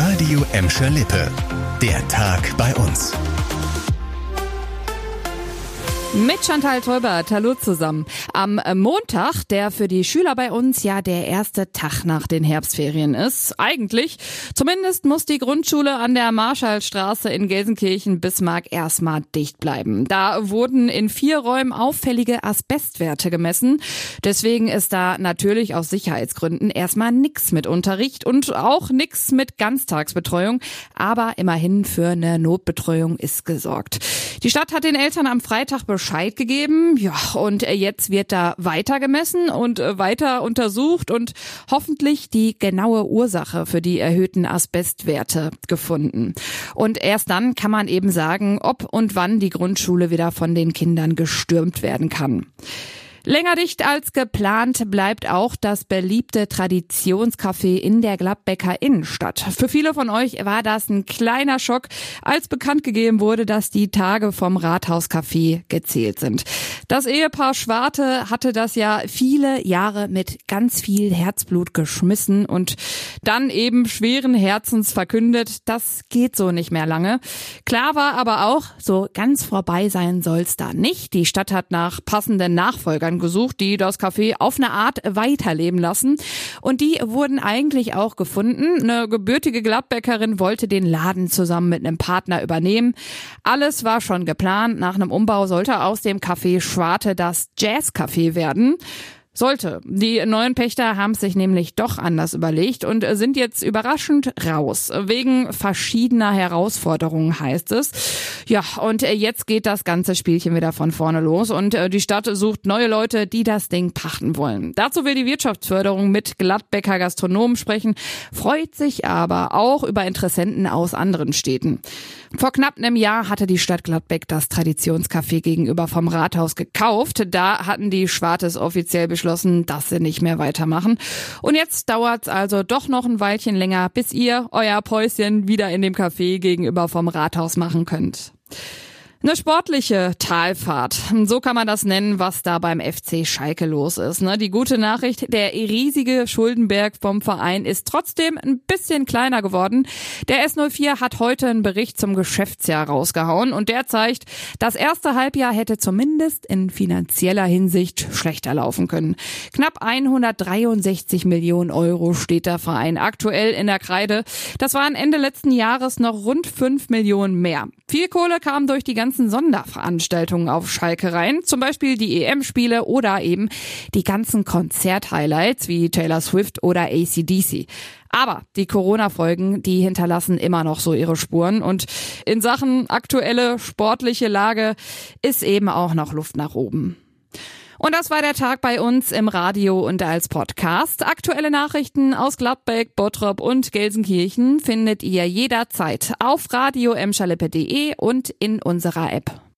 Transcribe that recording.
Radio Emscher Lippe. Der Tag bei uns. Mit Chantal Teubert, hallo zusammen. Am Montag, der für die Schüler bei uns ja der erste Tag nach den Herbstferien ist. Eigentlich. Zumindest muss die Grundschule an der Marschallstraße in Gelsenkirchen-Bismarck erstmal dicht bleiben. Da wurden in 4 Räumen auffällige Asbestwerte gemessen. Deswegen ist da natürlich aus Sicherheitsgründen erstmal nix mit Unterricht und auch nix mit Ganztagsbetreuung. Aber immerhin für eine Notbetreuung ist gesorgt. Die Stadt hat den Eltern am Freitag Bescheid gegeben. Ja, und jetzt wird da weiter gemessen und weiter untersucht und hoffentlich die genaue Ursache für die erhöhten Asbestwerte gefunden. Und erst dann kann man eben sagen, ob und wann die Grundschule wieder von den Kindern gestürmt werden kann. Länger dicht als geplant bleibt auch das beliebte Traditionscafé in der Gladbecker Innenstadt. Für viele von euch war das ein kleiner Schock, als bekannt gegeben wurde, dass die Tage vom Rathauscafé gezählt sind. Das Ehepaar Schwarte hatte das ja viele Jahre mit ganz viel Herzblut geschmissen und dann eben schweren Herzens verkündet, das geht so nicht mehr lange. Klar war aber auch, so ganz vorbei sein soll's da nicht. Die Stadt hat nach passenden Nachfolgern gesucht, die das Café auf eine Art weiterleben lassen. Und die wurden eigentlich auch gefunden. Eine gebürtige Gladbeckerin wollte den Laden zusammen mit einem Partner übernehmen. Alles war schon geplant. Nach einem Umbau sollte aus dem Café Schwarte das Jazzcafé werden. Sollte. Die neuen Pächter haben sich nämlich doch anders überlegt und sind jetzt überraschend raus. Wegen verschiedener Herausforderungen heißt es. Ja, und jetzt geht das ganze Spielchen wieder von vorne los und die Stadt sucht neue Leute, die das Ding pachten wollen. Dazu will die Wirtschaftsförderung mit Gladbecker Gastronomen sprechen, freut sich aber auch über Interessenten aus anderen Städten. Vor knapp einem Jahr hatte die Stadt Gladbeck das Traditionscafé gegenüber vom Rathaus gekauft. Da hatten die Schwartes offiziell beschlossen, dass sie nicht mehr weitermachen. Und jetzt dauert's also doch noch ein Weilchen länger, bis ihr euer Päuschen wieder in dem Café gegenüber vom Rathaus machen könnt. Eine sportliche Talfahrt, so kann man das nennen, was da beim FC Schalke los ist. Die gute Nachricht, der riesige Schuldenberg vom Verein ist trotzdem ein bisschen kleiner geworden. Der S04 hat heute einen Bericht zum Geschäftsjahr rausgehauen und der zeigt, das erste Halbjahr hätte zumindest in finanzieller Hinsicht schlechter laufen können. Knapp 163 Millionen Euro steht der Verein aktuell in der Kreide. Das waren Ende letzten Jahres noch rund 5 Millionen mehr. Viel Kohle kam durch die ganzen Sonderveranstaltungen auf Schalke rein, zum Beispiel die EM-Spiele oder eben die ganzen Konzert-Highlights wie Taylor Swift oder AC/DC. Aber die Corona-Folgen, die hinterlassen immer noch so ihre Spuren und in Sachen aktuelle sportliche Lage ist eben auch noch Luft nach oben. Und das war der Tag bei uns im Radio und als Podcast. Aktuelle Nachrichten aus Gladbeck, Bottrop und Gelsenkirchen findet ihr jederzeit auf radioemscherlippe.de und in unserer App.